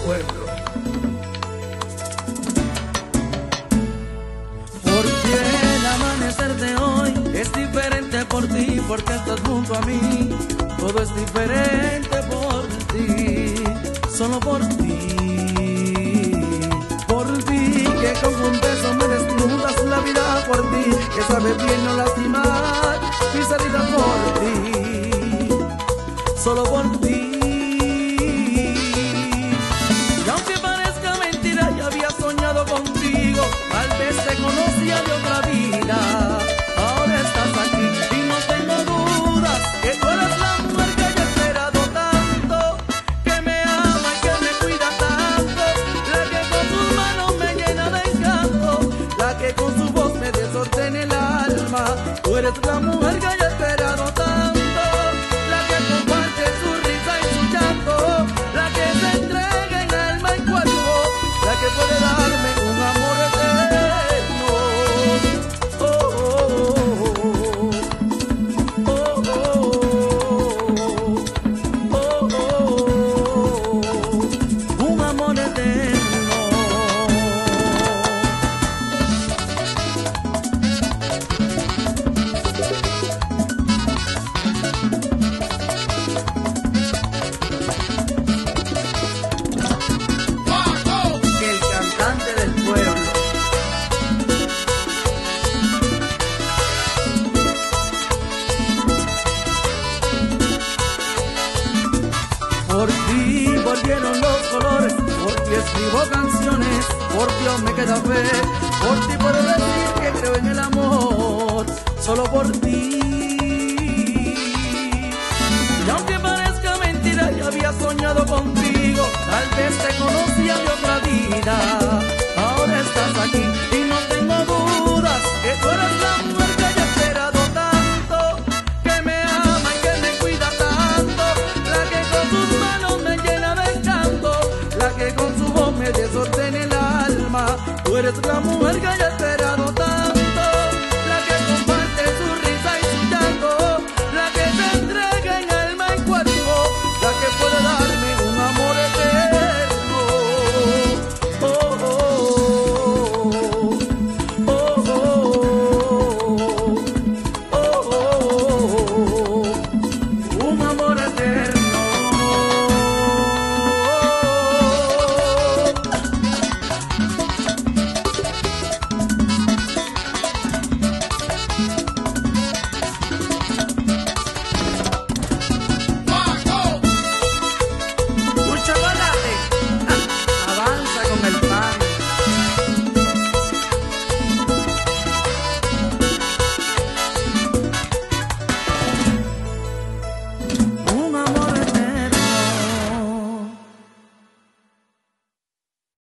pueblo. Porque el amanecer de hoy es diferente por ti, porque estás junto a mí. Todo es diferente por ti, solo por ti. Por ti, que con un beso me desnudas la vida por ti, que sabes bien no lastimar mi salida por ti, solo por ti. Y aunque parezca mentira, ya había soñado contigo, tal vez te conocía de otra vida. Ahora estás aquí y no tengo dudas que tú eres la mujer que yo he esperado tanto, que me ama y que me cuida tanto, la que con sus manos me llena de encanto, la que con su voz me desordena el alma. Tú eres la mujer que yo he esperado tanto, la que comparte su risa y su llanto, la que se entrega en alma y cuerpo, la que puede darme un amor eterno. Un amor eterno. El cantante del pueblo. Por ti volvieron los colores, por ti escribo canciones, por Dios me queda fe, por ti puedo decir que creo en el amor, solo por ti. Y aunque parezca mentira, ya había soñado contigo, tal vez te conocía de otra vida. Ahora estás aquí y no tengo dudas que tú eres la mujer que yo he esperado tanto, que me ama y que me cuida tanto, la que con sus manos me llena de encanto, la que con su voz me desordena el alma. Tú eres la mujer que yo